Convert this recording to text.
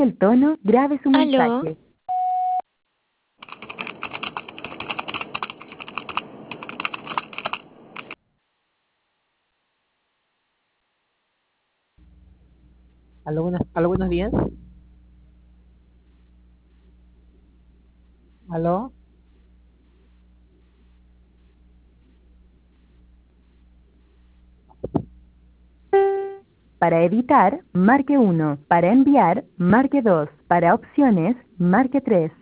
el tono, grabe su Aló, mensaje. Aló, buenos días. Aló. Para editar, marque 1. Para enviar, marque 2. Para opciones, marque 3.